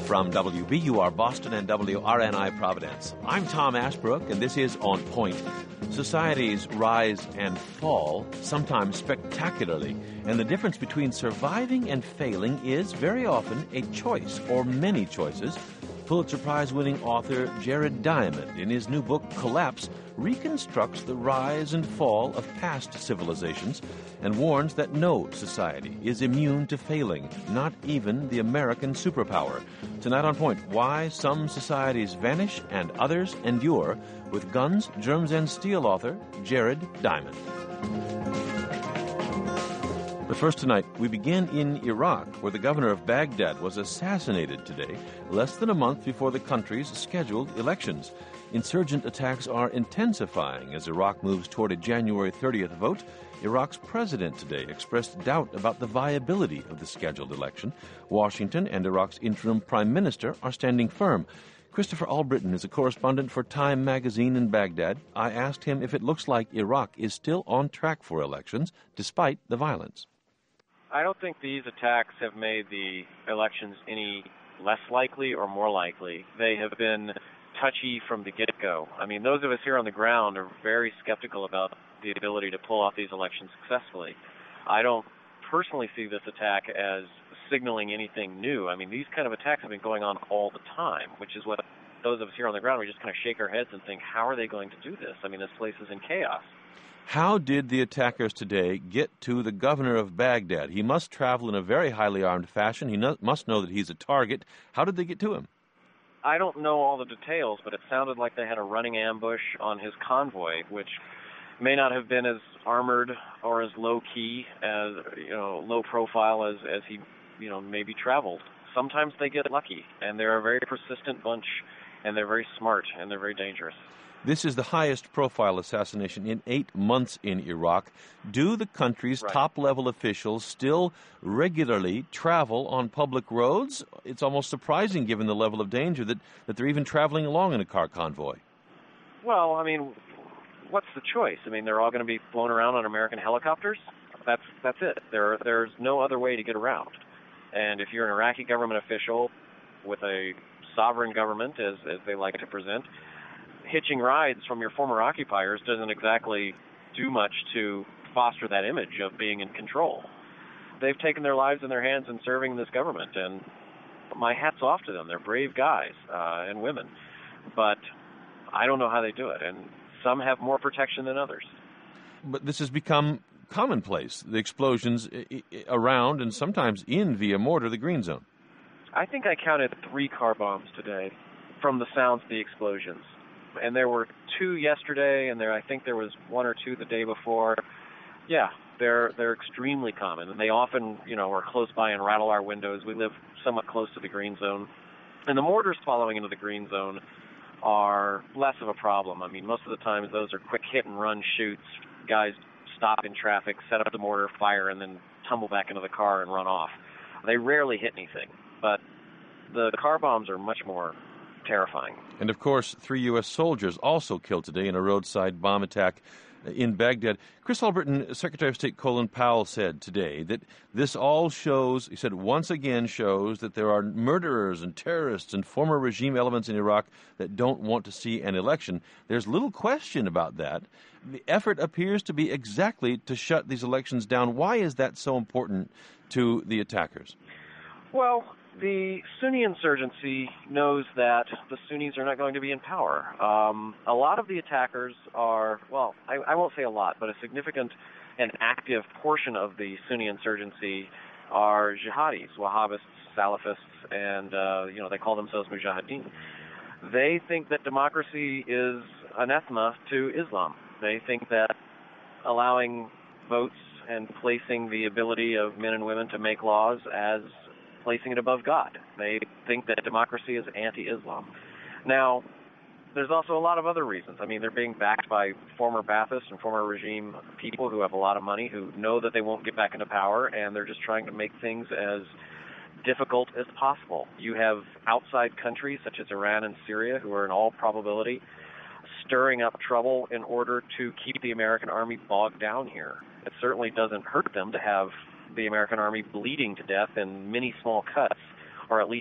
From WBUR Boston and WRNI Providence, I'm Tom Ashbrook, and this is On Point. Societies rise and fall, sometimes spectacularly, and the difference between surviving and failing is very often a choice or many choices. Pulitzer Prize-winning author Jared Diamond, in his new book, Collapse, reconstructs the rise and fall of past civilizations and warns that no society is immune to failing, not even the American superpower. Tonight on Point, why some societies vanish and others endure, with Guns, Germs, and Steel author Jared Diamond. But first tonight, we begin in Iraq, where the governor of Baghdad was assassinated today, less than a month before the country's scheduled elections. Insurgent attacks are intensifying as Iraq moves toward a January 30th vote. Iraq's president today expressed doubt about the viability of the scheduled election. Washington and Iraq's interim prime minister are standing firm. Christopher Albritton is a correspondent for Time magazine in Baghdad. I asked him if it looks like Iraq is still on track for elections, despite the violence. I don't think these attacks have made the elections any less likely or more likely. They have been touchy from the get-go. I mean, those of us here on the ground are very skeptical about the ability to pull off these elections successfully. I don't personally see this attack as signaling anything new. I mean, these kind of attacks have been going on all the time, which is what those of us here on the ground, we just kind of shake our heads and think, how are they going to do this? I mean, this place is in chaos. How did the attackers today get to the governor of Baghdad? He must travel in a very highly armed fashion. He must know that he's a target. How did they get to him? I don't know all the details, but it sounded like they had a running ambush on his convoy, which may not have been as armored or as low-key, as low profile as he maybe traveled. Sometimes they get lucky, and they're a very persistent bunch, and they're very smart, and they're very dangerous. This is the highest profile assassination in 8 months in Iraq. Do the country's top-level officials still regularly travel on public roads? It's almost surprising, given the level of danger, that they're even traveling along in a car convoy. Well, I mean, what's the choice? I mean, they're all going to be flown around on American helicopters? That's it. There's no other way to get around. And if you're an Iraqi government official with a sovereign government, as they like to present, hitching rides from your former occupiers doesn't exactly do much to foster that image of being in control. They've taken their lives in their hands in serving this government, and my hat's off to them. They're brave guys and women. But I don't know how they do it, and some have more protection than others. But this has become commonplace, the explosions around and sometimes in, via mortar, the Green Zone. I think I counted 3 car bombs today from the sounds of the explosions. And there were 2 yesterday, and I think there was 1 or 2 the day before. Yeah, they're extremely common, and they often, are close by and rattle our windows. We live somewhat close to the Green Zone. And the mortars following into the Green Zone are less of a problem. I mean, most of the time those are quick hit-and-run shoots. Guys stop in traffic, set up the mortar, fire, and then tumble back into the car and run off. They rarely hit anything, but the car bombs are much more terrifying. And, of course, 3 U.S. soldiers also killed today in a roadside bomb attack in Baghdad. Chris Albritton, Secretary of State Colin Powell said today that this all shows, he said, once again shows that there are murderers and terrorists and former regime elements in Iraq that don't want to see an election. There's little question about that. The effort appears to be exactly to shut these elections down. Why is that so important to the attackers? Well, the Sunni insurgency knows that the Sunnis are not going to be in power. A lot of the attackers are, well, I won't say a lot, but a significant and active portion of the Sunni insurgency are jihadis, Wahhabists, Salafists, and, they call themselves mujahideen. They think that democracy is anathema to Islam. They think that allowing votes and placing the ability of men and women to make laws as placing it above God. They think that democracy is anti-Islam. Now, there's also a lot of other reasons. I mean, they're being backed by former Baathists and former regime people who have a lot of money, who know that they won't get back into power, and they're just trying to make things as difficult as possible. You have outside countries such as Iran and Syria, who are in all probability stirring up trouble in order to keep the American army bogged down here. It certainly doesn't hurt them to have the American army bleeding to death in many small cuts, or at least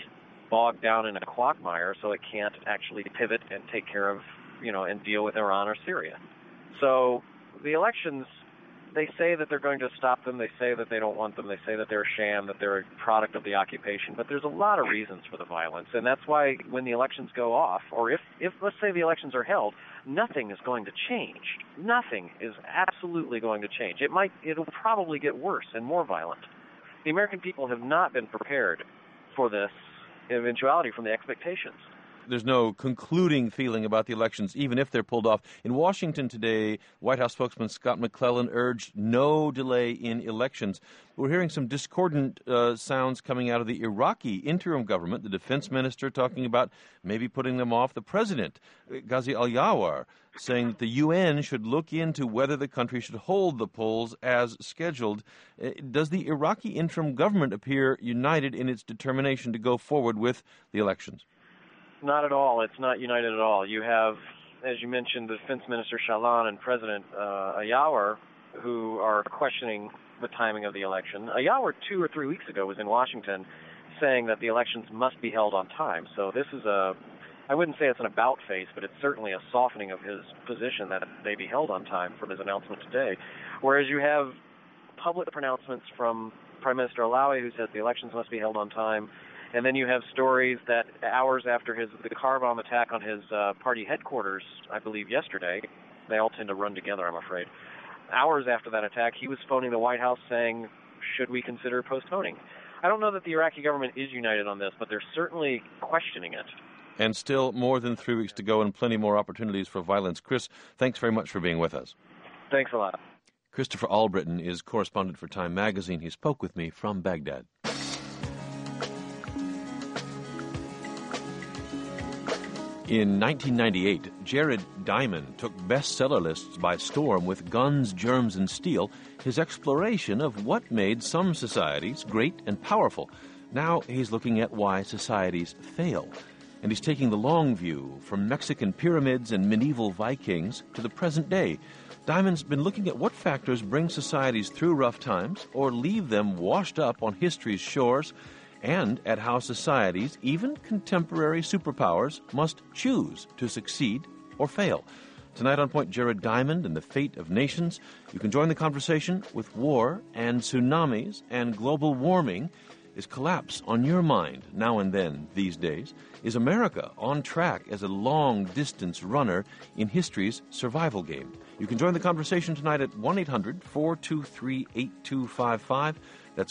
bogged down in a quagmire, so it can't actually pivot and take care of, and deal with Iran or Syria. So the elections, they say that they're going to stop them. They say that they don't want them. They say that they're a sham, that they're a product of the occupation. But there's a lot of reasons for the violence, and that's why when the elections go off, or if let's say the elections are held, nothing is going to change. Nothing is absolutely going to change. It'll probably get worse and more violent. The American people have not been prepared for this eventuality from the expectations. There's no concluding feeling about the elections, even if they're pulled off. In Washington today, White House spokesman Scott McClellan urged no delay in elections. We're hearing some discordant sounds coming out of the Iraqi interim government, the defense minister talking about maybe putting them off, the president, Ghazi al-Yawar, saying that the UN should look into whether the country should hold the polls as scheduled. Does the Iraqi interim government appear united in its determination to go forward with the elections? Not at all. It's not united at all. You have, as you mentioned, the Defense Minister Shalan and President Ayawar, who are questioning the timing of the election. Ayawar 2 or 3 weeks ago was in Washington saying that the elections must be held on time. So this is I wouldn't say it's an about face, but it's certainly a softening of his position that they be held on time from his announcement today. Whereas you have public pronouncements from Prime Minister Alawi, who says the elections must be held on time. And then you have stories that hours after the car bomb attack on his party headquarters, I believe yesterday, they all tend to run together, I'm afraid. Hours after that attack, he was phoning the White House saying, should we consider postponing? I don't know that the Iraqi government is united on this, but they're certainly questioning it. And still more than 3 weeks to go and plenty more opportunities for violence. Chris, thanks very much for being with us. Thanks a lot. Christopher Albritton is correspondent for Time Magazine. He spoke with me from Baghdad. In 1998, Jared Diamond took bestseller lists by storm with Guns, Germs, and Steel, his exploration of what made some societies great and powerful. Now he's looking at why societies fail. And he's taking the long view from Mexican pyramids and medieval Vikings to the present day. Diamond's been looking at what factors bring societies through rough times or leave them washed up on history's shores, and at how societies, even contemporary superpowers, must choose to succeed or fail. Tonight on Point, Jared Diamond and the Fate of Nations. You can join the conversation with war and tsunamis and global warming. Is collapse on your mind now and then these days? Is America on track as a long-distance runner in history's survival game? You can join the conversation tonight at 1-800-423-8255. That's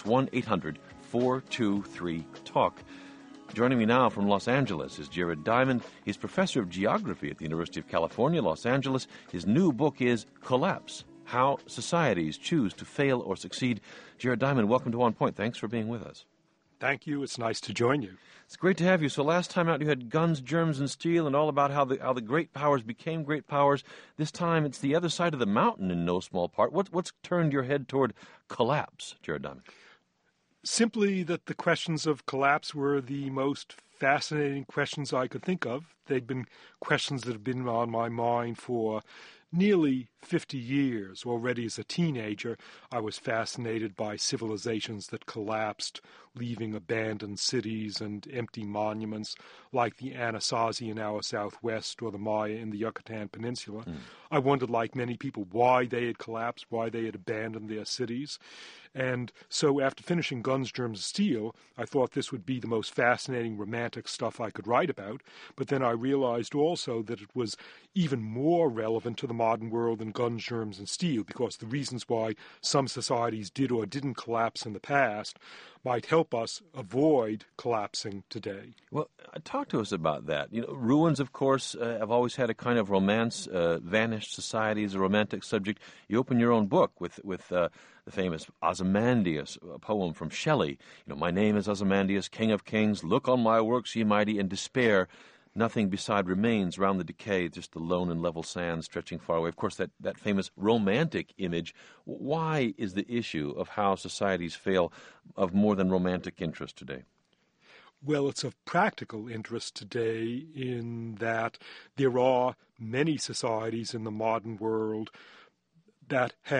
1-800-423-TALK. Joining me now from Los Angeles is Jared Diamond. He's professor of geography at the University of California, Los Angeles. His new book is Collapse: How Societies Choose to Fail or Succeed. Jared Diamond, welcome to On Point. Thanks for being with us. Thank you. It's nice to join you. It's great to have you. So last time out you had Guns, Germs, and Steel and all about how the great powers became great powers. This time it's the other side of the mountain in no small part. What's turned your head toward collapse, Jared Diamond? Simply that the questions of collapse were the most fascinating questions I could think of. They'd been questions that have been on my mind for nearly 50 years. Already as a teenager, I was fascinated by civilizations that collapsed, leaving abandoned cities and empty monuments like the Anasazi in our southwest or the Maya in the Yucatan Peninsula. I wondered, like many people, why they had collapsed, why they had abandoned their cities. And so after finishing Guns, Germs, Steel, I thought this would be the most fascinating romantic stuff I could write about. But then I realized also that it was even more relevant to the modern world than Guns, Germs, and Steel, because the reasons why some societies did or didn't collapse in the past might help us avoid collapsing today. Well, talk to us about that. Ruins, of course, have always had a kind of romance. Vanished societies, a romantic subject. You open your own book with the famous Ozymandias, a poem from Shelley. My name is Ozymandias, King of Kings. Look on my works, ye mighty, in despair. Nothing beside remains round the decay, just the lone and level sand stretching far away. Of course, that famous romantic image. Why is the issue of how societies fail of more than romantic interest today? Well, it's of practical interest today in that there are many societies in the modern world that have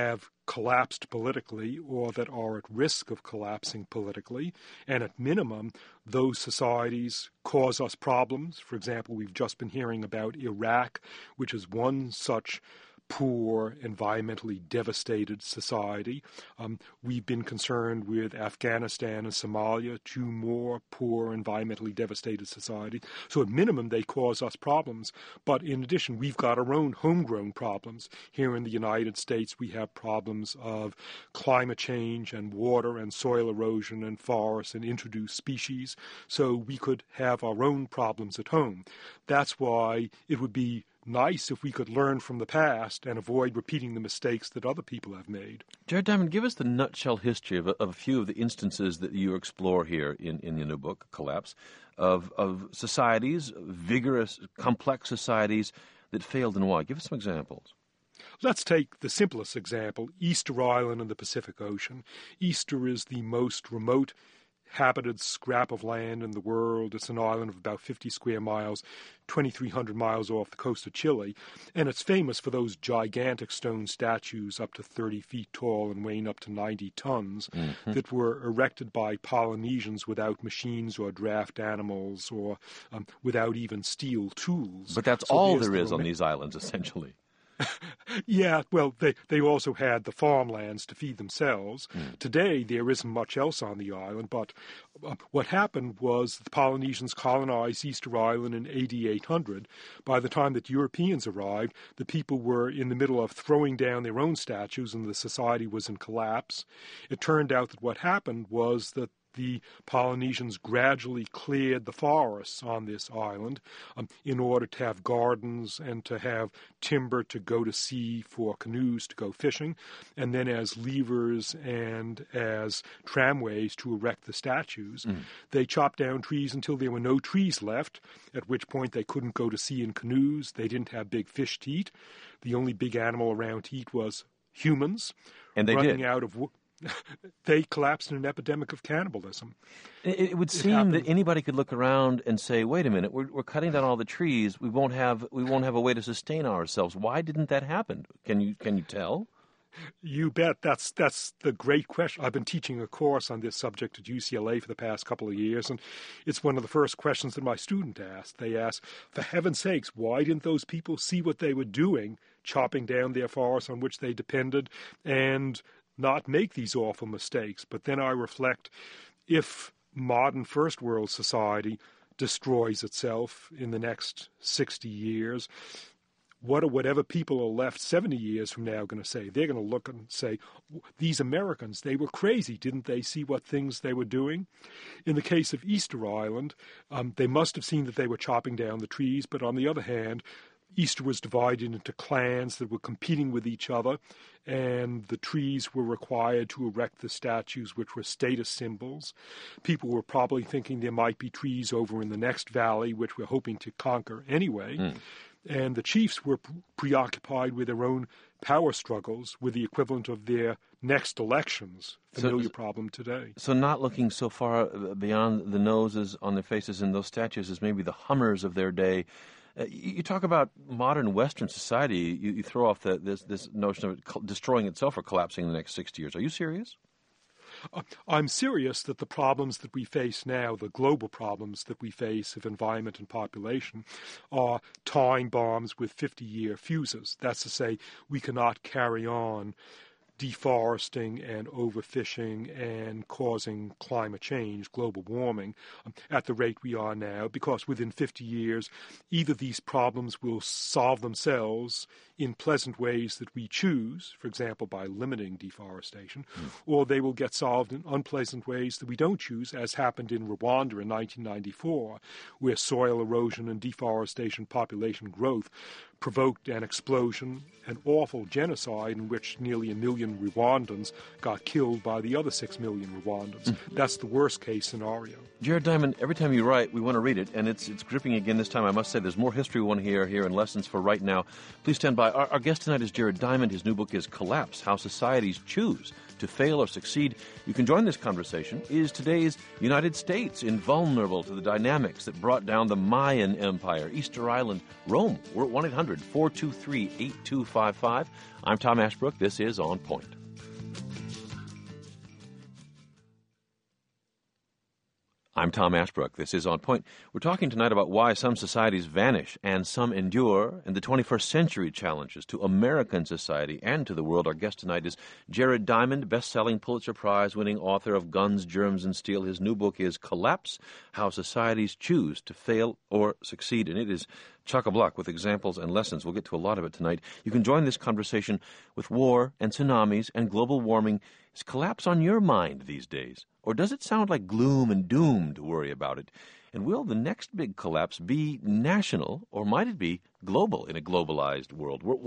collapsed politically or that are at risk of collapsing politically. And at minimum, those societies cause us problems. For example, we've just been hearing about Iraq, which is one such poor, environmentally devastated society. We've been concerned with Afghanistan and Somalia, two more poor, environmentally devastated societies. So at minimum, they cause us problems. But in addition, we've got our own homegrown problems. Here in the United States, we have problems of climate change and water and soil erosion and forests and introduced species. So we could have our own problems at home. That's why it would be nice if we could learn from the past and avoid repeating the mistakes that other people have made. Jared Diamond, give us the nutshell history of a few of the instances that you explore here in your new book, Collapse, of societies, vigorous, complex societies that failed and why. Give us some examples. Let's take the simplest example, Easter Island in the Pacific Ocean. Easter is the most remote habited scrap of land in the world. It's an island of about 50 square miles, 2,300 miles off the coast of Chile, and it's famous for those gigantic stone statues up to 30 feet tall and weighing up to 90 tons that were erected by Polynesians without machines or draft animals or without even steel tools. But that's all there is on these islands, essentially. Yeah, well, they also had the farmlands to feed themselves. Today, there isn't much else on the island, but what happened was the Polynesians colonized Easter Island in AD 800. By the time that Europeans arrived, the people were in the middle of throwing down their own statues and the society was in collapse. It turned out that what happened was that the Polynesians gradually cleared the forests on this island in order to have gardens and to have timber to go to sea for canoes to go fishing, and then as levers and as tramways to erect the statues. They chopped down trees until there were no trees left, at which point they couldn't go to sea in canoes. They didn't have big fish to eat. The only big animal around to eat was humans. And they running did. out of they collapsed in an epidemic of cannibalism. It would seem that anybody could look around and say, "Wait a minute, we're cutting down all the trees. We won't have a way to sustain ourselves. Why didn't that happen? Can you tell?" You bet. That's the great question. I've been teaching a course on this subject at UCLA for the past couple of years, and it's one of the first questions that my student asked. They asked, for heaven's sakes, why didn't those people see what they were doing, chopping down their forests on which they depended, and not make these awful mistakes? But then I reflect, if modern first world society destroys itself in the next 60 years, what are whatever people are left 70 years from now going to say? They're going to look and say, these Americans, they were crazy. Didn't they see what things they were doing? In the case of Easter Island, they must have seen that they were chopping down the trees, but on the other hand, Easter was divided into clans that were competing with each other, and the trees were required to erect the statues, which were status symbols. People were probably thinking there might be trees over in the next valley, which we're hoping to conquer anyway. And the chiefs were preoccupied with their own power struggles, with the equivalent of their next elections. Familiar problem today. So not looking so far beyond the noses on their faces in those statues as maybe the Hummers of their day. You talk about modern Western society. You throw off this notion of it destroying itself or collapsing in the next 60 years. Are you serious? I'm serious that the problems that we face now, the global problems that we face of environment and population, are time bombs with 50-year fuses. That's to say, we cannot carry on deforesting and overfishing and causing climate change, global warming, at the rate we are now, because within 50 years, either these problems will solve themselves in pleasant ways that we choose, for example, by limiting deforestation, or they will get solved in unpleasant ways that we don't choose, as happened in Rwanda in 1994, where soil erosion and deforestation, population growth provoked an explosion, an awful genocide in which nearly 1 million Rwandans got killed by the other 6 million Rwandans. That's the worst case scenario. Jared Diamond, every time you write, we want to read it, and it's gripping again this time. I must say there's more history we want to hear here and lessons for right now. Please stand by. Our guest tonight is Jared Diamond. His new book is Collapse, How Societies Choose to Fail or Succeed. You can join this conversation. Is today's United States invulnerable to the dynamics that brought down the Mayan Empire, Easter Island, Rome? We're at 1-800-423-8255. I'm Tom Ashbrook. This is On Point. I'm Tom Ashbrook. This is On Point. We're talking tonight about why some societies vanish and some endure, and the 21st century challenges to American society and to the world. Our guest tonight is Jared Diamond, best-selling Pulitzer Prize-winning author of Guns, Germs, and Steel. His new book is Collapse: How Societies Choose to Fail or Succeed, and it is chock-a-block with examples and lessons. We'll get to a lot of it tonight. You can join this conversation with war and tsunamis and global warming. Is collapse on your mind these days? Or does it sound like gloom and doom to worry about it? And will the next big collapse be national, or might it be global in a globalized world? We're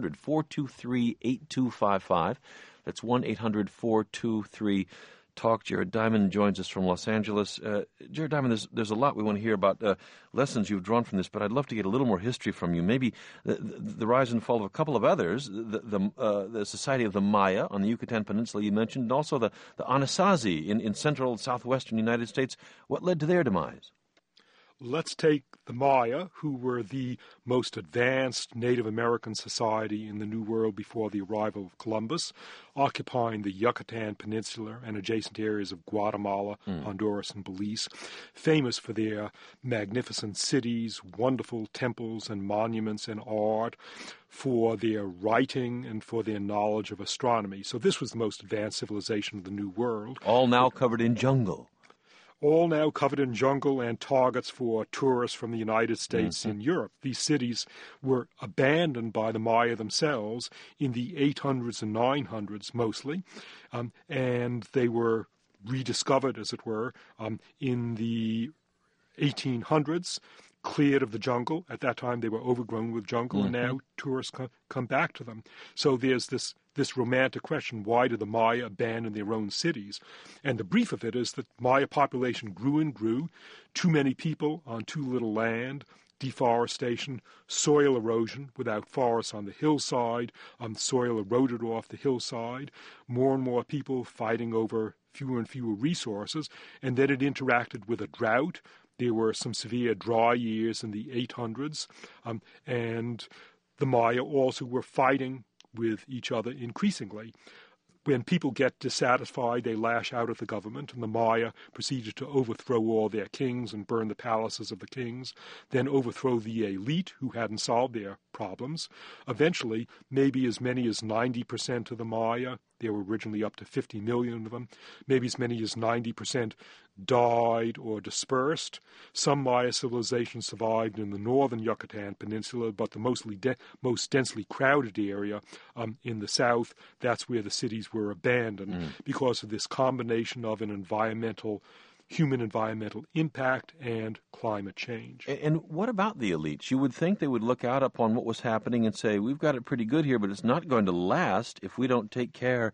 1-800-423-8255. That's 1-800-423-TALK. Jared Diamond joins us from Los Angeles. Jared Diamond, there's a lot we want to hear about lessons you've drawn from this, but I'd love to get a little more history from you. Maybe the rise and fall of a couple of others, the Society of the Maya on the Yucatan Peninsula you mentioned, and also the Anasazi in central and southwestern United States. What led to their demise? Let's take the Maya, who were the most advanced Native American society in the New World before the arrival of Columbus, occupying the Yucatan Peninsula and adjacent areas of Guatemala, Honduras, and Belize, famous for their magnificent cities, wonderful temples and monuments and art, for their writing and for their knowledge of astronomy. So this was the most advanced civilization of the New World. All now covered in jungle. All now covered in jungle and targets for tourists from the United States and Europe. These cities were abandoned by the Maya themselves in the 800s and 900s mostly, and they were rediscovered, as it were, in the 1800s, cleared of the jungle. At that time, they were overgrown with jungle, and now tourists come back to them. So there's this romantic question: why did the Maya abandon their own cities? And the brief of it is that Maya population grew and grew, too many people on too little land, deforestation, soil erosion without forests on the hillside, soil eroded off the hillside, more and more people fighting over fewer and fewer resources, and then it interacted with a drought. There were some severe dry years in the 800s, and the Maya also were fighting with each other increasingly. When people get dissatisfied, they lash out at the government, and the Maya proceeded to overthrow all their kings and burn the palaces of the kings, then overthrow the elite who hadn't solved their problems. Eventually, maybe as many as 90% of the Maya, there were originally up to 50 million of them, maybe as many as 90% died or dispersed. Some Maya civilizations survived in the northern Yucatan Peninsula, but the most densely crowded area in the south, that's where the cities were abandoned because of this combination of an human environmental impact and climate change. And what about the elites? You would think they would look out upon what was happening and say, we've got it pretty good here, but it's not going to last if we don't take care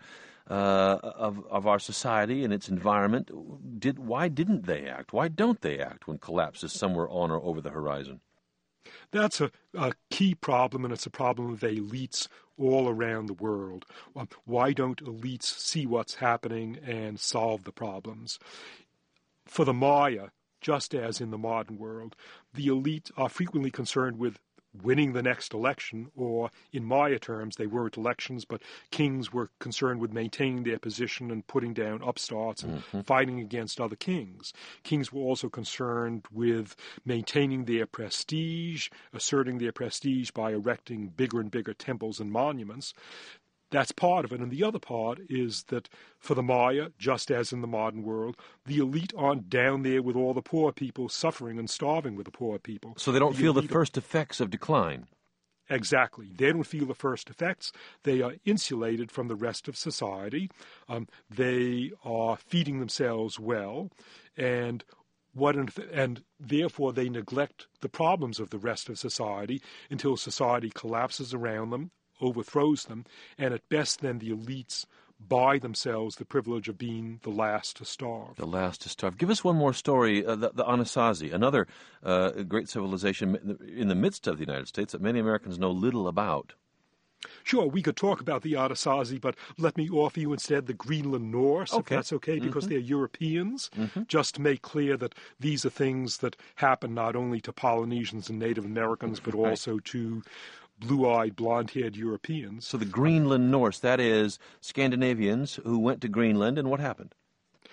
of our society and its environment. Why didn't they act? Why don't they act when collapse is somewhere on or over the horizon? That's a key problem, and it's a problem of elites all around the world. Why don't elites see what's happening and solve the problems? For the Maya, just as in the modern world, the elite are frequently concerned with winning the next election, or in Maya terms, they weren't elections, but kings were concerned with maintaining their position and putting down upstarts and fighting against other kings. Kings were also concerned with maintaining their prestige, asserting their prestige by erecting bigger and bigger temples and monuments. That's part of it. And the other part is that for the Maya, just as in the modern world, the elite aren't down there with all the poor people suffering and starving with the poor people. So they don't feel the first effects of decline. Exactly. They don't feel the first effects. They are insulated from the rest of society. They are feeding themselves well, and therefore they neglect the problems of the rest of society until society collapses around them, overthrows them, and at best then the elites buy themselves the privilege of being the last to starve. The last to starve. Give us one more story, the Anasazi, another great civilization in the midst of the United States that many Americans know little about. Sure, we could talk about the Anasazi, but let me offer you instead the Greenland Norse, if that's okay, because they're Europeans, just to make clear that these are things that happen not only to Polynesians and Native Americans, but also to blue-eyed, blonde-haired Europeans. So the Greenland Norse, that is Scandinavians who went to Greenland, and what happened?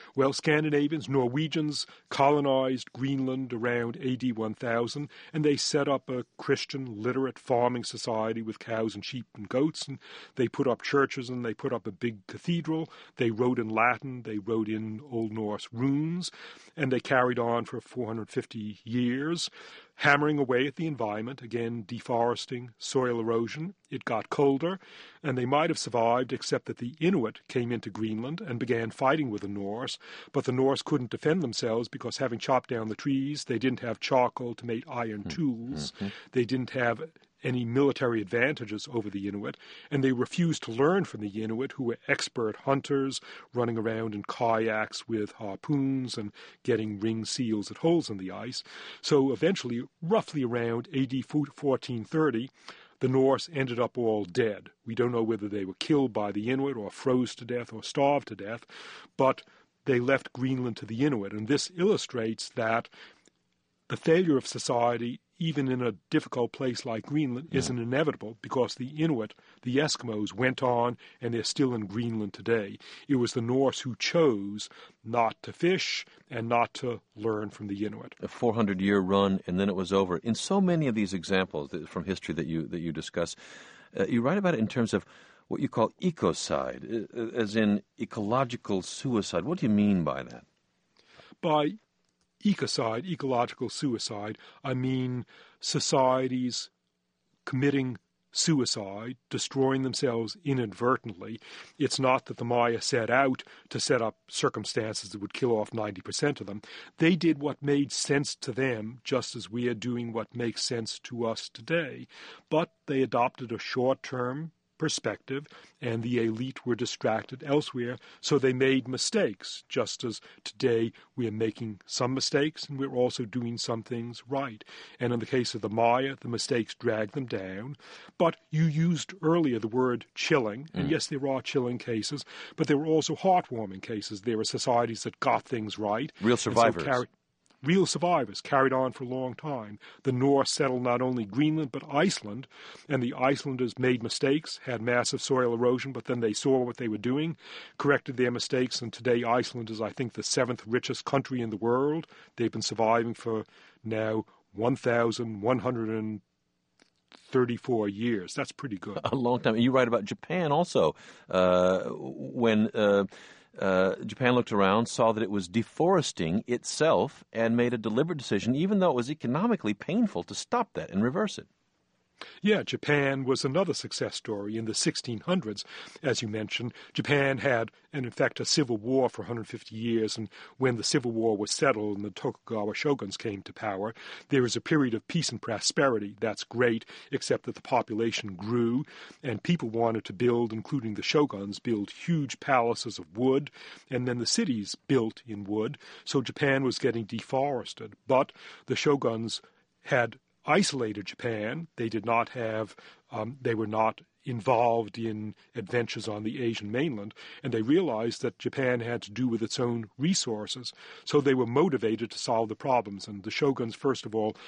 Well, Scandinavians, Norwegians colonized Greenland around AD 1000, and they set up a Christian literate farming society with cows and sheep and goats, and they put up churches and they put up a big cathedral. They wrote in Latin, they wrote in Old Norse runes, and they carried on for 450 years, hammering away at the environment, again deforesting, soil erosion. It got colder, and they might have survived except that the Inuit came into Greenland and began fighting with the Norse, but the Norse couldn't defend themselves because having chopped down the trees, they didn't have charcoal to make iron tools. They didn't have any military advantages over the Inuit, and they refused to learn from the Inuit, who were expert hunters, running around in kayaks with harpoons and getting ringed seals at holes in the ice. So eventually, roughly around AD 1430, the Norse ended up all dead. We don't know whether they were killed by the Inuit or froze to death or starved to death, but they left Greenland to the Inuit, and this illustrates that the failure of society, even in a difficult place like Greenland, isn't inevitable because the Inuit, the Eskimos, went on and they're still in Greenland today. It was the Norse who chose not to fish and not to learn from the Inuit. A 400-year run, and then it was over. In so many of these examples from history that you discuss, you write about it in terms of what you call ecocide, as in ecological suicide. What do you mean by that? By ecocide, ecological suicide, I mean societies committing suicide, destroying themselves inadvertently. It's not that the Maya set out to set up circumstances that would kill off 90% of them. They did what made sense to them, just as we are doing what makes sense to us today. But they adopted a short-term perspective, and the elite were distracted elsewhere, so they made mistakes, just as today we are making some mistakes, and we're also doing some things right. And in the case of the Maya, the mistakes dragged them down. But you used earlier the word chilling, and yes, there are chilling cases, but there were also heartwarming cases. There were societies that got things right. Real survivors. Real survivors carried on for a long time. The Norse settled not only Greenland but Iceland, and the Icelanders made mistakes, had massive soil erosion, but then they saw what they were doing, corrected their mistakes, and today Iceland is, I think, the 7th richest country in the world. They've been surviving for now 1,134 years. That's pretty good. A long time. You write about Japan also, when Japan looked around, saw that it was deforesting itself, and made a deliberate decision, even though it was economically painful, to stop that and reverse it. Yeah, Japan was another success story. In the 1600s, as you mentioned, Japan had, and in fact, a civil war for 150 years, and when the civil war was settled and the Tokugawa shoguns came to power, there was a period of peace and prosperity. That's great, except that the population grew, and people wanted to build, including the shoguns, build huge palaces of wood, and then the cities built in wood, so Japan was getting deforested. But the shoguns had isolated Japan. They did not have, they were not involved in adventures on the Asian mainland, and they realized that Japan had to do with its own resources, so they were motivated to solve the problems. And the shoguns, first of all,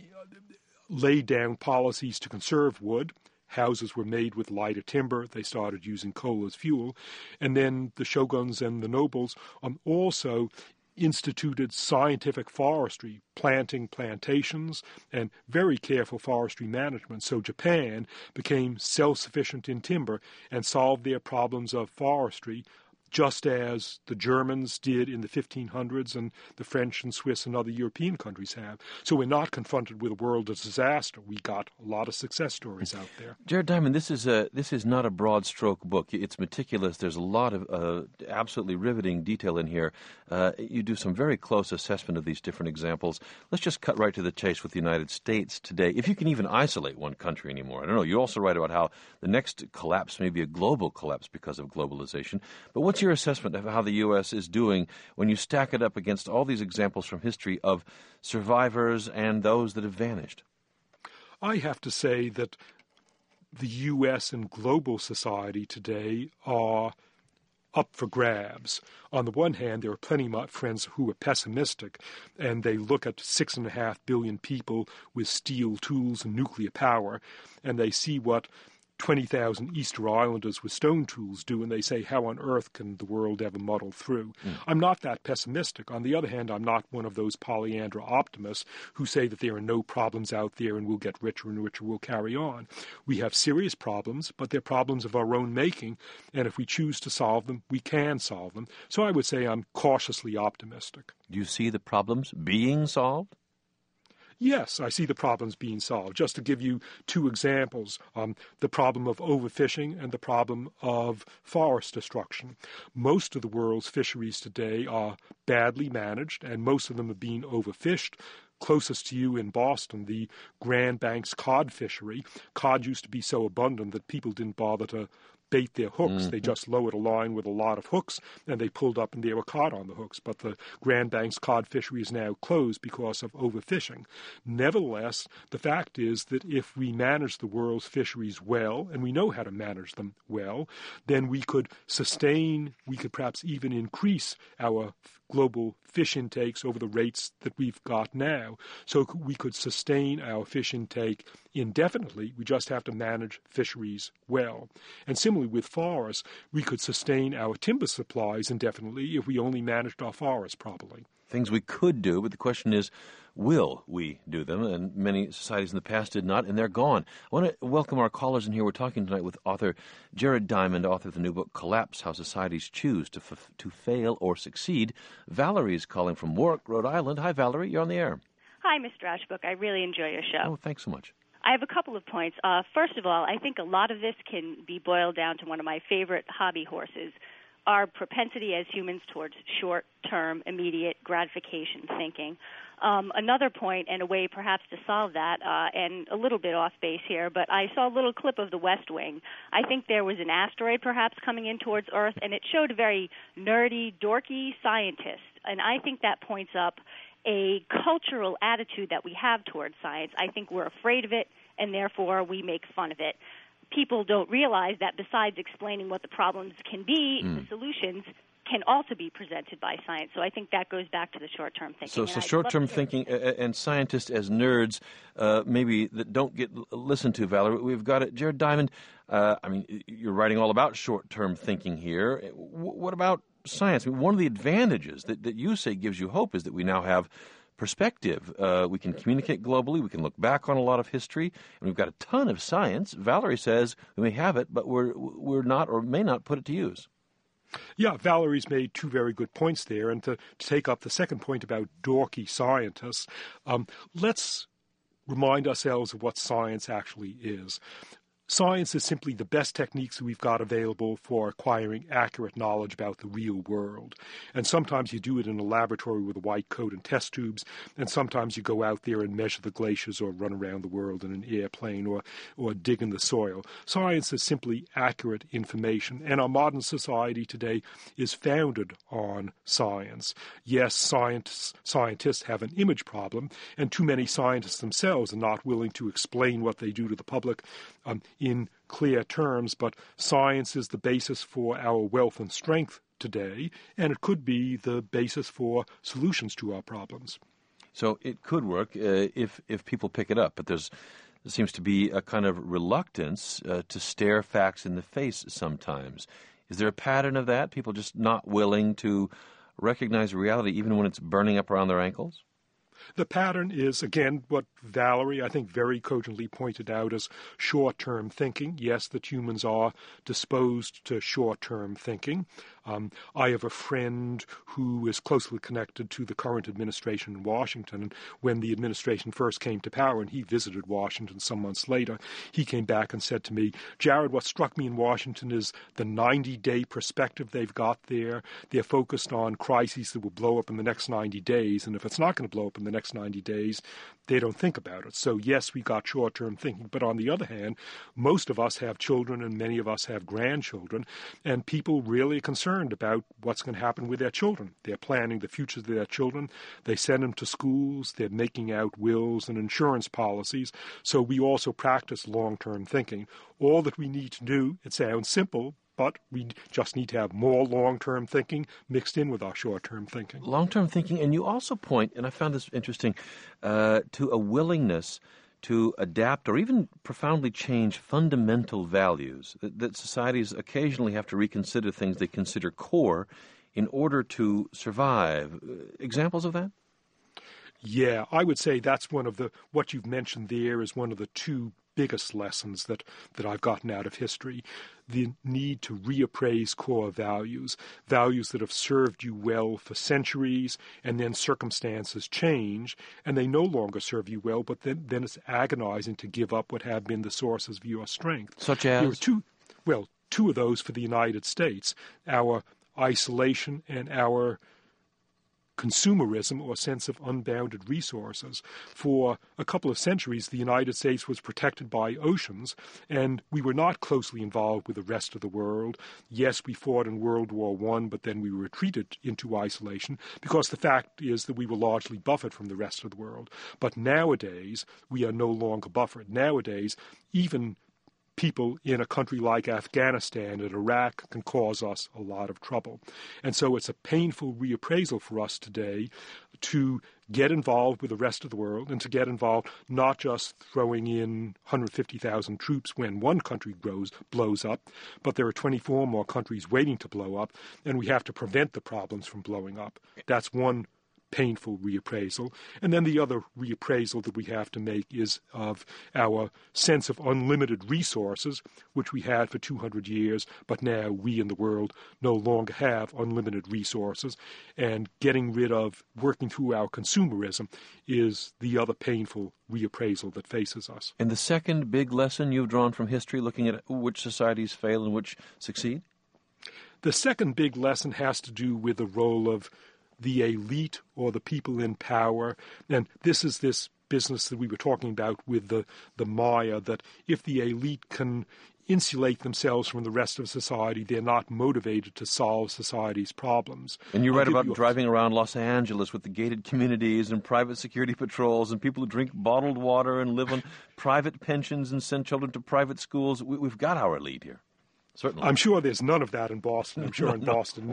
laid down policies to conserve wood. Houses were made with lighter timber. They started using coal as fuel. And then the shoguns and the nobles also instituted scientific forestry, planting plantations, and very careful forestry management. So Japan became self-sufficient in timber and solved their problems of forestry, just as the Germans did in the 1500s and the French and Swiss and other European countries have. So we're not confronted with a world of disaster. We got a lot of success stories out there. Jared Diamond, this is not a broad stroke book. It's meticulous. There's a lot of absolutely riveting detail in here. You do some very close assessment of these different examples. Let's just cut right to the chase with the United States today, if you can even isolate one country anymore. I don't know. You also write about how the next collapse may be a global collapse because of globalization. But what's your assessment of how the U.S. is doing when you stack it up against all these examples from history of survivors and those that have vanished? I have to say that the U.S. and global society today are up for grabs. On the one hand, there are plenty of my friends who are pessimistic, and they look at 6.5 billion people with steel tools and nuclear power, and they see what 20,000 Easter Islanders with stone tools do, and they say, how on earth can the world ever muddle through? I'm not that pessimistic. On the other hand, I'm not one of those polyandra optimists who say that there are no problems out there and we'll get richer and richer, we'll carry on. We have serious problems, but they're problems of our own making, and if we choose to solve them, we can solve them. So I would say I'm cautiously optimistic. Do you see the problems being solved? Yes, I see the problems being solved. Just to give you two examples, the problem of overfishing and the problem of forest destruction. Most of the world's fisheries today are badly managed, and most of them are being overfished. Closest to you in Boston, the Grand Banks cod fishery. Cod used to be so abundant that people didn't bother to bait their hooks. They just lowered a line with a lot of hooks, and they pulled up and there were cod on the hooks. But the Grand Banks cod fishery is now closed because of overfishing. Nevertheless, the fact is that if we manage the world's fisheries well, and we know how to manage them well, then we could perhaps even increase our global fish intakes over the rates that we've got now. So we could sustain our fish intake indefinitely. We just have to manage fisheries well. And similarly with forests, we could sustain our timber supplies indefinitely if we only managed our forests properly. Things we could do, but the question is, will we do them? And many societies in the past did not, and they're gone. I want to welcome our callers in here. We're talking tonight with author Jared Diamond, author of the new book, Collapse, How Societies Choose to Fail or Succeed. Valerie is calling from Warwick, Rhode Island. Hi, Valerie. You're on the air. Hi, Mr. Ashbrook. I really enjoy your show. Oh, thanks so much. I have a couple of points. First of all, I think a lot of this can be boiled down to one of my favorite hobby horses, our propensity as humans towards short-term, immediate gratification thinking. Another point, and a way perhaps to solve that, and a little bit off base here, but I saw a little clip of the West Wing. I think there was an asteroid perhaps coming in towards Earth, and it showed a very nerdy, dorky scientist. And I think that points up a cultural attitude that we have towards science. I think we're afraid of it, and therefore we make fun of it. People don't realize that besides explaining what the problems can be, the solutions can also be presented by science. So I think that goes back to the short-term thinking. So short-term thinking and scientists as nerds maybe that don't get listened to, Valerie. We've got it. Jared Diamond, you're writing all about short-term thinking here. What about science? I mean, one of the advantages that you say gives you hope is that we now have perspective. We can communicate globally. We can look back on a lot of history, and we've got a ton of science. Valerie says we may have it, but we're not or may not put it to use. Yeah, Valerie's made two very good points there. And to take up the second point about dorky scientists, let's remind ourselves of what science actually is. Science is simply the best techniques we've got available for acquiring accurate knowledge about the real world. And sometimes you do it in a laboratory with a white coat and test tubes, and sometimes you go out there and measure the glaciers or run around the world in an airplane or dig in the soil. Science is simply accurate information, and our modern society today is founded on science. Yes, scientists have an image problem, and too many scientists themselves are not willing to explain what they do to the public in clear terms, but science is the basis for our wealth and strength today, and it could be the basis for solutions to our problems. So it could work if people pick it up, but there seems to be a kind of reluctance to stare facts in the face sometimes. Is there a pattern of that? People just not willing to recognize reality even when it's burning up around their ankles? The pattern is, again, what Valerie, I think, very cogently pointed out as short-term thinking. Yes, that humans are disposed to short-term thinking. I have a friend who is closely connected to the current administration in Washington. And when the administration first came to power and he visited Washington some months later, he came back and said to me, Jared, what struck me in Washington is the 90-day perspective they've got there. They're focused on crises that will blow up in the next 90 days. And if it's not going to blow up in the next 90 days, they don't think about it. So, yes, we got short-term thinking. But on the other hand, most of us have children and many of us have grandchildren, and people really are concerned about what's going to happen with their children. They're planning the futures of their children. They send them to schools. They're making out wills and insurance policies. So we also practice long-term thinking. All that we need to do, it sounds simple, but we just need to have more long-term thinking mixed in with our short-term thinking. Long-term thinking, and you also point, and I found this interesting, to a willingness to adapt or even profoundly change fundamental values, that societies occasionally have to reconsider things they consider core in order to survive. Examples of that? Yeah, I would say that's what you've mentioned there is one of the two biggest lessons that I've gotten out of history. The need to reappraise core values that have served you well for centuries, and then circumstances change, and they no longer serve you well, but then it's agonizing to give up what have been the sources of your strength. Such as? There are two of those for the United States, our isolation and our consumerism or sense of unbounded resources. For a couple of centuries, the United States was protected by oceans, and we were not closely involved with the rest of the world. Yes, we fought in World War I, but then we retreated into isolation because the fact is that we were largely buffered from the rest of the world. But nowadays, we are no longer buffered. Nowadays, even people in a country like Afghanistan and Iraq can cause us a lot of trouble. And so it's a painful reappraisal for us today to get involved with the rest of the world and to get involved not just throwing in 150,000 troops when one country blows up, but there are 24 more countries waiting to blow up, and we have to prevent the problems from blowing up. That's one painful reappraisal. And then the other reappraisal that we have to make is of our sense of unlimited resources, which we had for 200 years, but now we in the world no longer have unlimited resources. And getting rid of, working through our consumerism is the other painful reappraisal that faces us. And the second big lesson you've drawn from history, looking at which societies fail and which succeed? The second big lesson has to do with the role of the elite or the people in power. And this is this business that we were talking about with the Maya, that if the elite can insulate themselves from the rest of society, they're not motivated to solve society's problems. And you write about driving around Los Angeles with the gated communities and private security patrols and people who drink bottled water and live on private pensions and send children to private schools. We've got our elite here. Certainly. I'm sure there's none of that in Boston. I'm sure in Boston,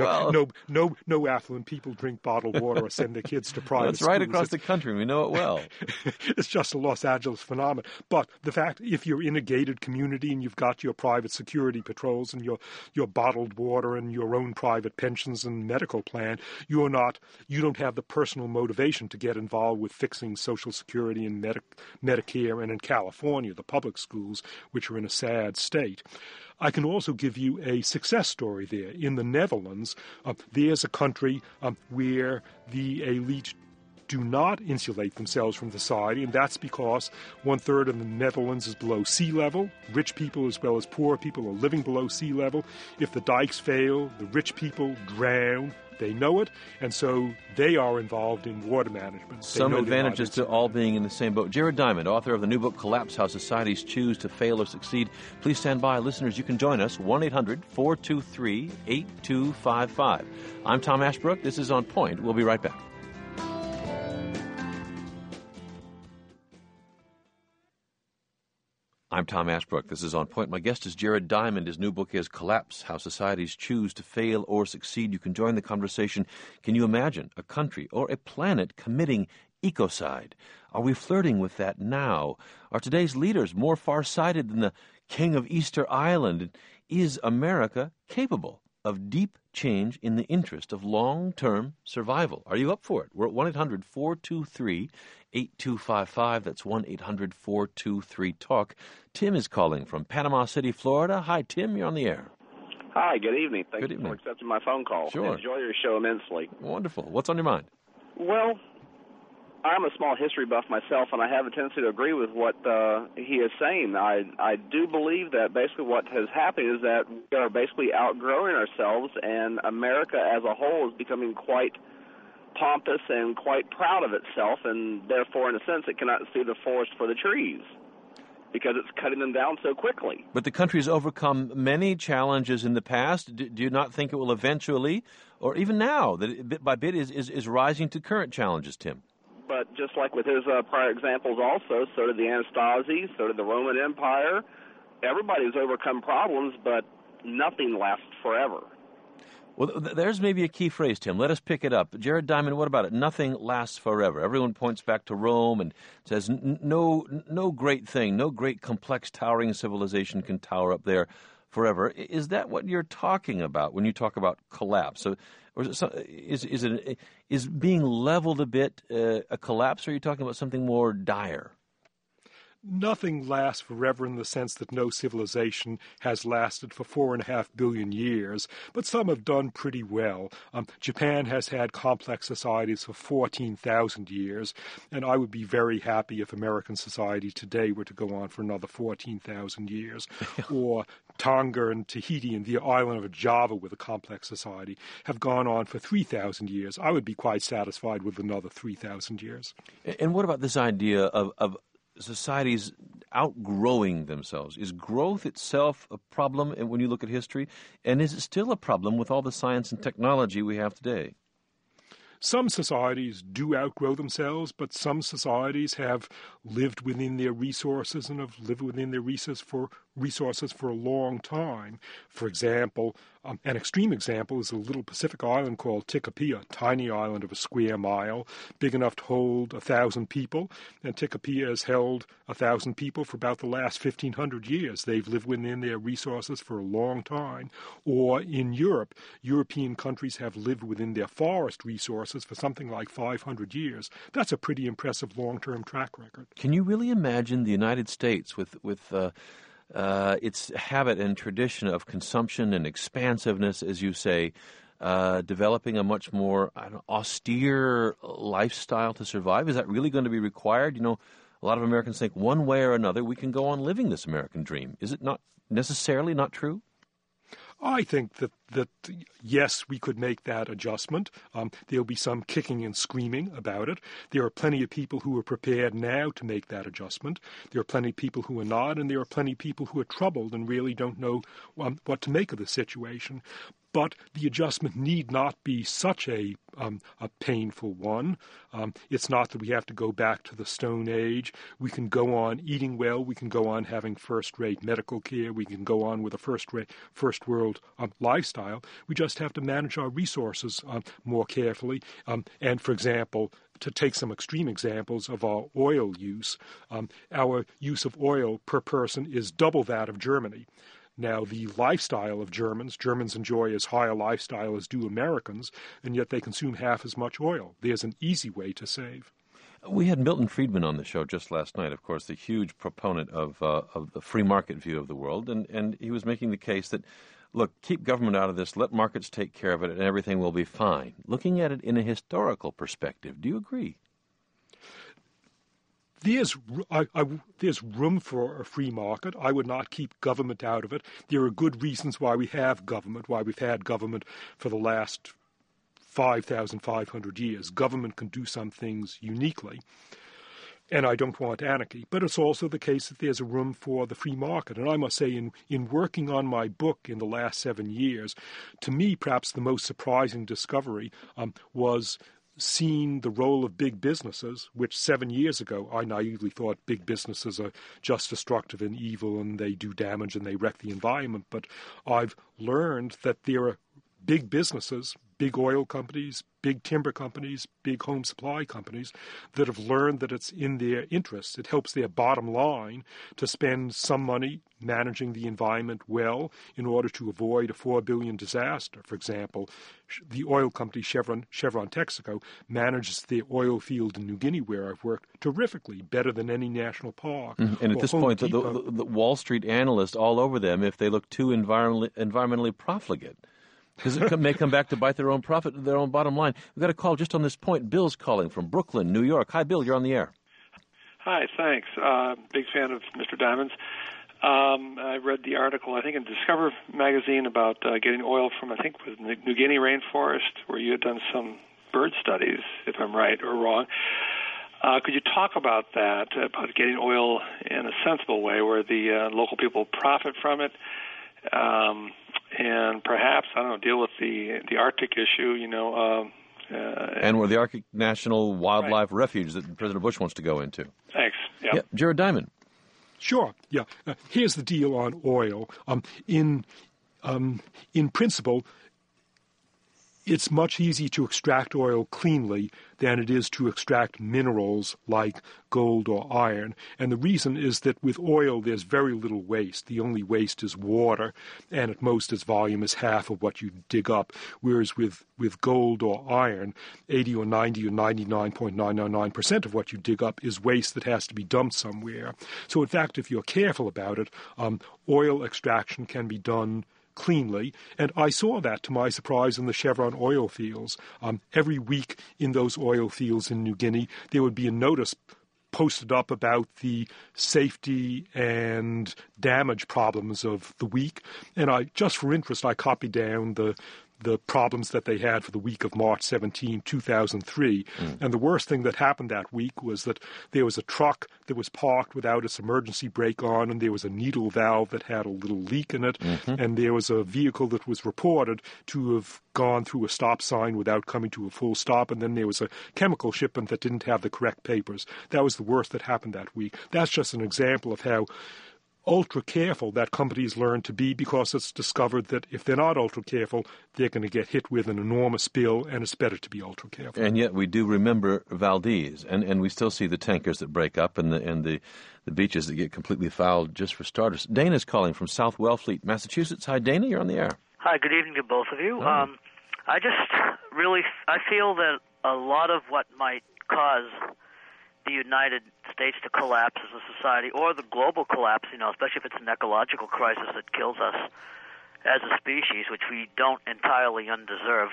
no affluent people drink bottled water or send their kids to private schools. That's right across the country. We know it well. It's just a Los Angeles phenomenon. But the fact, if you're in a gated community and you've got your private security patrols and your bottled water and your own private pensions and medical plan, you don't have the personal motivation to get involved with fixing Social Security and Medicare, and in California, the public schools, which are in a sad state. I can also give you a success story there. In the Netherlands, there's a country where the elite do not insulate themselves from society, and that's because 1/3 of the Netherlands is below sea level. Rich people as well as poor people are living below sea level. If the dikes fail, the rich people drown. They know it, and so they are involved in water management. Some advantages to all being in the same boat. Jared Diamond, author of the new book, Collapse, How Societies Choose to Fail or Succeed. Please stand by. Listeners, you can join us, 1-800-423-8255. I'm Tom Ashbrook. This is On Point. We'll be right back. I'm Tom Ashbrook. This is On Point. My guest is Jared Diamond. His new book is Collapse, How Societies Choose to Fail or Succeed. You can join the conversation. Can you imagine a country or a planet committing ecocide? Are we flirting with that now? Are today's leaders more far-sighted than the King of Easter Island? Is America capable of deep change in the interest of long-term survival? Are you up for it? We're at 1-800-423-8255. That's 1-800-423-TALK. Tim is calling from Panama City, Florida. Hi, Tim. You're on the air. Hi, good evening. Thank you evening. for accepting my phone call. Sure. I enjoy your show immensely. Wonderful. What's on your mind? Well, I'm a small history buff myself, and I have a tendency to agree with what he is saying. I do believe that basically what has happened is that we are basically outgrowing ourselves, and America as a whole is becoming quite pompous and quite proud of itself, and therefore, in a sense, it cannot see the forest for the trees, because it's cutting them down so quickly. But the country's overcome many challenges in the past. Do you not think it will eventually, or even now, that it, bit by bit is rising to current challenges, Tim? But just like with his prior examples also, so did the Anastasi, so did the Roman Empire. Everybody's overcome problems, but nothing lasts forever. Well, there's maybe a key phrase, Tim. Let us pick it up. Jared Diamond, what about it? Nothing lasts forever. Everyone points back to Rome and says no great thing, no great complex towering civilization can tower up there forever. Is that what you're talking about when you talk about collapse? So, or is being leveled a bit a collapse, or are you talking about something more dire? Nothing lasts forever in the sense that no civilization has lasted for 4.5 billion years, but some have done pretty well. Japan has had complex societies for 14,000 years, and I would be very happy if American society today were to go on for another 14,000 years. Or Tonga and Tahiti and the island of Java with a complex society have gone on for 3,000 years. I would be quite satisfied with another 3,000 years. And what about this idea of societies outgrowing themselves? Is growth itself a problem when you look at history? And is it still a problem with all the science and technology we have today? Some societies do outgrow themselves, but some societies have lived within their resources and have lived within their resources for a long time. For example, an extreme example is a little Pacific island called Tikopia, a tiny island of a square mile, big enough to hold 1,000 people, and Tikopia has held 1,000 people for about the last 1,500 years. They've lived within their resources for a long time. Or in Europe, European countries have lived within their forest resources for something like 500 years. That's a pretty impressive long-term track record. Can you really imagine the United States with its habit and tradition of consumption and expansiveness, as you say, developing a much more austere lifestyle to survive? Is that really going to be required? You know, a lot of Americans think one way or another we can go on living this American dream. Is it not necessarily not true? I think that yes, we could make that adjustment. There'll be some kicking and screaming about it. There are plenty of people who are prepared now to make that adjustment. There are plenty of people who are not, and there are plenty of people who are troubled and really don't know what to make of the situation. But the adjustment need not be such a painful one. It's not that we have to go back to the Stone Age. We can go on eating well. We can go on having first-rate medical care. We can go on with a first-world lifestyle. We just have to manage our resources more carefully. And, for example, to take some extreme examples of our oil use, our use of oil per person is double that of Germany. Now, the lifestyle of Germans enjoy as high a lifestyle as do Americans, and yet they consume half as much oil. There's an easy way to save. We had Milton Friedman on the show just last night, of course, the huge proponent of the free market view of the world, and he was making the case that, look, keep government out of this, let markets take care of it, and everything will be fine. Looking at it in a historical perspective, do you agree? There's room for a free market. I would not keep government out of it. There are good reasons why we have government, why we've had government for the last 5,500 years. Government can do some things uniquely, and I don't want anarchy. But it's also the case that there's a room for the free market. And I must say, in working on my book in the last 7 years, to me, perhaps the most surprising discovery was seen the role of big businesses, which 7 years ago I naively thought big businesses are just destructive and evil and they do damage and they wreck the environment. But I've learned that there are big businesses, big oil companies, big timber companies, big home supply companies that have learned that it's in their interests. It helps their bottom line to spend some money managing the environment well in order to avoid a $4 billion disaster. For example, the oil company Chevron Texaco manages the oil field in New Guinea where I've worked terrifically, better than any national park. And at this point, the Wall Street analysts all over them if they look too environmentally profligate. Because it may come back to bite their own profit, their own bottom line. We've got a call just on this point. Bill's calling from Brooklyn, New York. Hi, Bill. You're on the air. Hi, thanks. Big fan of Mr. Diamond's. I read the article, I think, in Discover magazine about getting oil from, I think, was New Guinea rainforest, where you had done some bird studies, if I'm right or wrong. Could you talk about that, about getting oil in a sensible way where the local people profit from it? And perhaps, I don't know, deal with the Arctic issue, and where the Arctic National Wildlife Refuge that President Bush wants to go into. Thanks. Yeah, Jared Diamond. Sure. Yeah. Here's the deal on oil. In principle, it's much easier to extract oil cleanly than it is to extract minerals like gold or iron. And the reason is that with oil, there's very little waste. The only waste is water, and at most its volume is half of what you dig up. Whereas with gold or iron, 80 or 90 or 99.999% of what you dig up is waste that has to be dumped somewhere. So in fact, if you're careful about it, oil extraction can be done cleanly, and I saw that, to my surprise, in the Chevron oil fields. Every week in those oil fields in New Guinea, there would be a notice posted up about the safety and damage problems of the week, and just for interest, I copied down the problems that they had for the week of March 17, 2003. And the worst thing that happened that week was that there was a truck that was parked without its emergency brake on, and there was a needle valve that had a little leak in it, and there was a vehicle that was reported to have gone through a stop sign without coming to a full stop, and then there was a chemical shipment that didn't have the correct papers. That was the worst that happened that week. That's just an example of how ultra careful that companies learn to be, because it's discovered that if they're not ultra careful, they're going to get hit with an enormous bill, and it's better to be ultra careful. And yet we do remember Valdez, and we still see the tankers that break up and the beaches that get completely fouled, just for starters. Dana's calling from South Wellfleet, Massachusetts. Hi, Dana, you're on the air. Hi, good evening to both of you. Hi. I feel that a lot of what might cause the United States to collapse as a society, or the global collapse, especially if it's an ecological crisis that kills us as a species, which we don't entirely undeserve,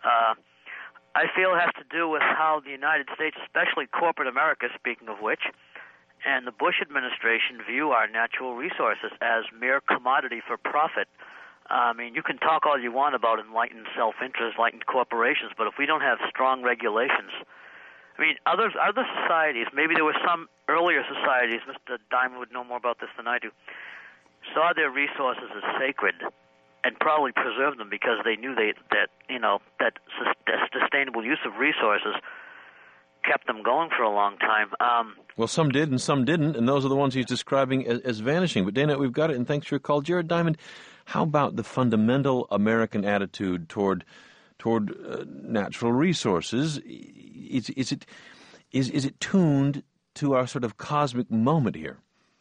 I feel it has to do with how the United States, especially corporate America, speaking of which, and the Bush administration view our natural resources as mere commodity for profit. I mean, you can talk all you want about enlightened self-interest, enlightened corporations, but if we don't have strong regulations, I mean, other societies, maybe there were some earlier societies, Mr. Diamond would know more about this than I do, saw their resources as sacred and probably preserved them because they knew that sustainable use of resources kept them going for a long time. Well, some did and some didn't, and those are the ones he's describing as vanishing. But, Dana, we've got it, and thanks for your call. Jared Diamond, how about the fundamental American attitude toward natural resources? Is it tuned to our sort of cosmic moment here?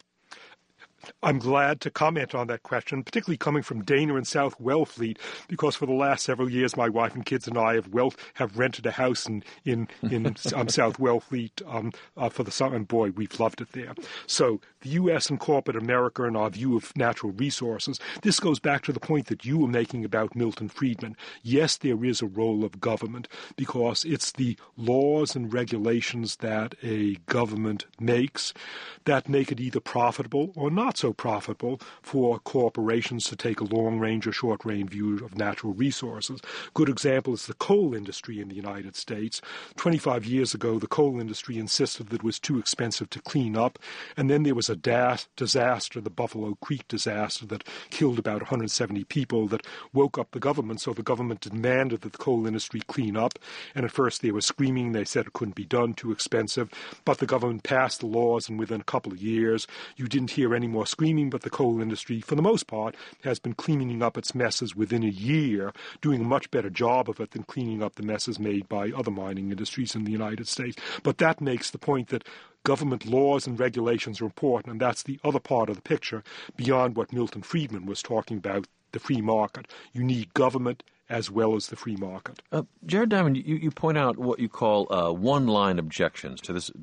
I'm glad to comment on that question, particularly coming from Dana in South Wellfleet, because for the last several years, my wife and kids and I have rented a house in South Wellfleet for the summer, and boy, we've loved it there. So the U.S. and corporate America and our view of natural resources, this goes back to the point that you were making about Milton Friedman. Yes, there is a role of government, because it's the laws and regulations that a government makes that make it either profitable or not so profitable for corporations to take a long-range or short-range view of natural resources. Good example is the coal industry in the United States. 25 years ago, the coal industry insisted that it was too expensive to clean up, and then there was a disaster, the Buffalo Creek disaster, that killed about 170 people, that woke up the government, so the government demanded that the coal industry clean up, and at first they were screaming. They said it couldn't be done, too expensive, but the government passed the laws, and within a couple of years, you didn't hear any more screaming, but the coal industry, for the most part, has been cleaning up its messes within a year, doing a much better job of it than cleaning up the messes made by other mining industries in the United States. But that makes the point that government laws and regulations are important, and that's the other part of the picture beyond what Milton Friedman was talking about, the free market. You need government as well as the free market. Jared Diamond, you point out what you call one-line objections to this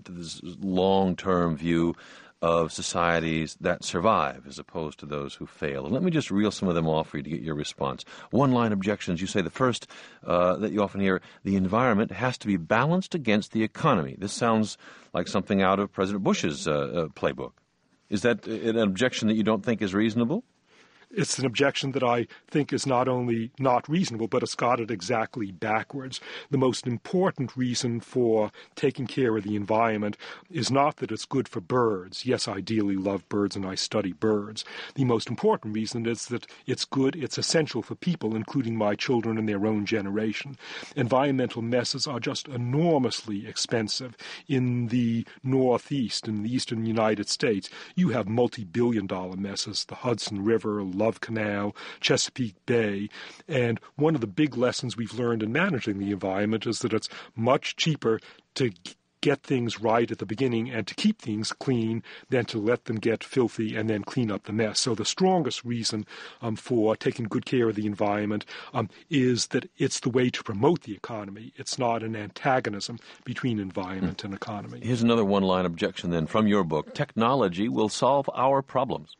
long-term view of societies that survive as opposed to those who fail. And let me just reel some of them off for you to get your response. One-line objections, you say the first that you often hear, the environment has to be balanced against the economy. This sounds like something out of President Bush's playbook. Is that an objection that you don't think is reasonable? It's an objection that I think is not only not reasonable, but it's got it exactly backwards. The most important reason for taking care of the environment is not that it's good for birds. Yes, I ideally love birds and I study birds. The most important reason is that it's good, it's essential for people, including my children and their own generation. Environmental messes are just enormously expensive. In the Northeast, in the eastern United States, you have multi-billion-dollar messes, the Hudson River, Love Canal, Chesapeake Bay. And one of the big lessons we've learned in managing the environment is that it's much cheaper to get things right at the beginning and to keep things clean than to let them get filthy and then clean up the mess. So the strongest reason for taking good care of the environment is that it's the way to promote the economy. It's not an antagonism between environment and economy. Here's another one-line objection then from your book. Technology will solve our problems.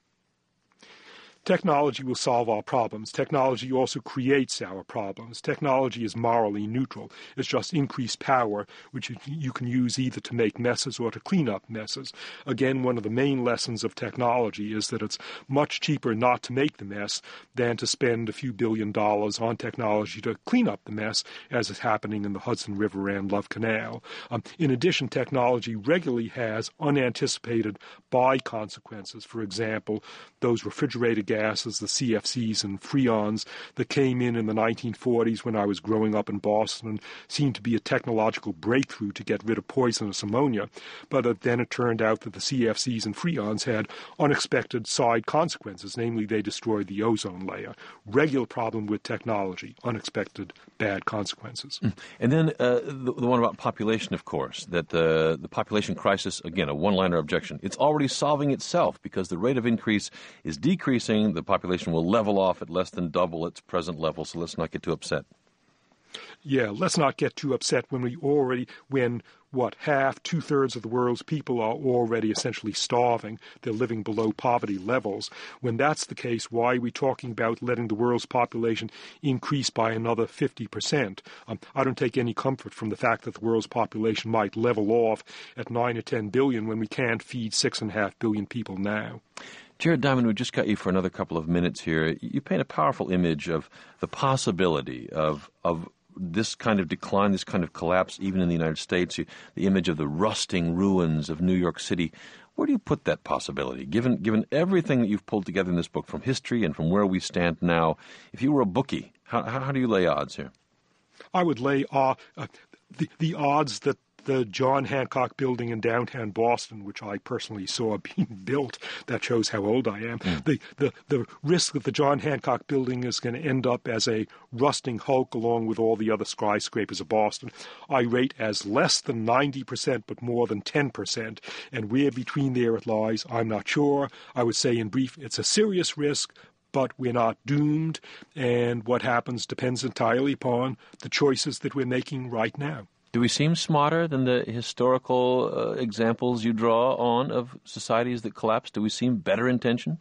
Technology will solve our problems. Technology also creates our problems. Technology is morally neutral. It's just increased power, which you can use either to make messes or to clean up messes. Again, one of the main lessons of technology is that it's much cheaper not to make the mess than to spend a few $1 billion on technology to clean up the mess, as is happening in the Hudson River and Love Canal. In addition, technology regularly has unanticipated by-consequences. For example, those refrigerated gases, the CFCs and freons that came in the 1940s when I was growing up in Boston seemed to be a technological breakthrough to get rid of poisonous ammonia. But then it turned out that the CFCs and freons had unexpected side consequences, namely they destroyed the ozone layer. Regular problem with technology, unexpected bad consequences. And then the one about population, of course, that the population crisis, again, a one-liner objection. It's already solving itself because the rate of increase is decreasing. The population will level off at less than double its present level, so let's not get too upset. Yeah, let's not get too upset when half, two-thirds of the world's people are already essentially starving. They're living below poverty levels. When that's the case, why are we talking about letting the world's population increase by another 50%? I don't take any comfort from the fact that the world's population might level off at 9 or 10 billion when we can't feed 6.5 billion people now. Jared Diamond, we just got you for another couple of minutes here. You paint a powerful image of the possibility of this kind of decline, this kind of collapse, even in the United States, the image of the rusting ruins of New York City. Where do you put that possibility? Given everything that you've pulled together in this book from history and from where we stand now, if you were a bookie, how do you lay odds here? I would lay the odds that the John Hancock building in downtown Boston, which I personally saw being built, that shows how old I am. The risk that the John Hancock building is going to end up as a rusting hulk along with all the other skyscrapers of Boston, I rate as less than 90%, but more than 10%. And where between there it lies, I'm not sure. I would say in brief, it's a serious risk, but we're not doomed. And what happens depends entirely upon the choices that we're making right now. Do we seem smarter than the historical examples you draw on of societies that collapse? Do we seem better intentioned?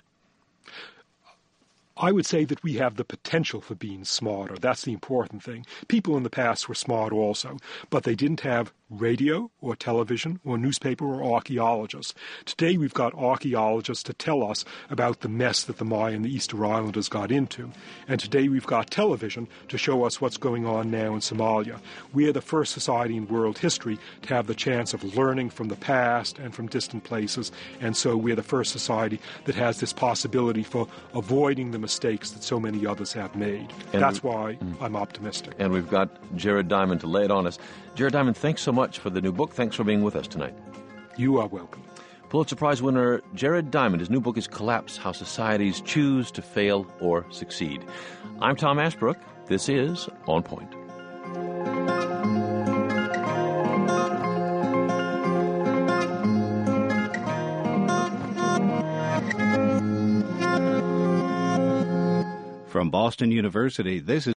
I would say that we have the potential for being smarter. That's the important thing. People in the past were smart also, but they didn't have radio or television or newspaper or archaeologists. Today we've got archaeologists to tell us about the mess that the Maya and the Easter Islanders got into. And today we've got television to show us what's going on now in Somalia. We're the first society in world history to have the chance of learning from the past and from distant places. And so we're the first society that has this possibility for avoiding the mistakes that so many others have made. And that's why I'm optimistic. And we've got Jared Diamond to lay it on us. Jared Diamond, thanks so much for the new book. Thanks for being with us tonight. You are welcome. Pulitzer Prize winner Jared Diamond. His new book is Collapse: How Societies Choose to Fail or Succeed. I'm Tom Ashbrook. This is On Point. From Boston University, this is